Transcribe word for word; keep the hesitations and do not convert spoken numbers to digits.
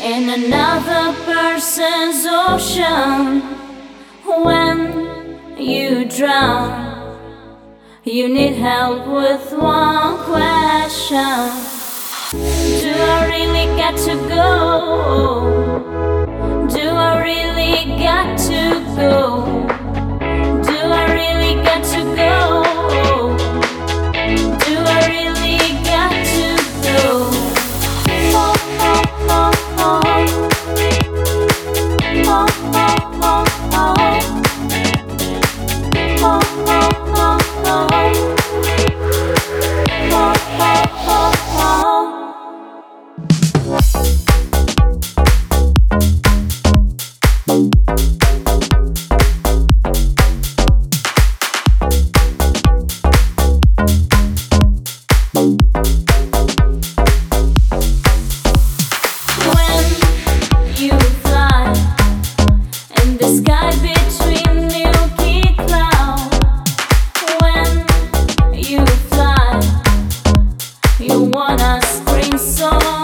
in another person's ocean. When you drown, you need help with one question: do I really got to go? Do I really got to go? Do I really got to go? Do I really got to go? Oh, oh, oh, oh. Oh, oh, oh, oh. Oh, oh, oh, oh. Oh, oh, oh, oh. When you fly in the sky between milky clouds, when you fly, you wanna scream so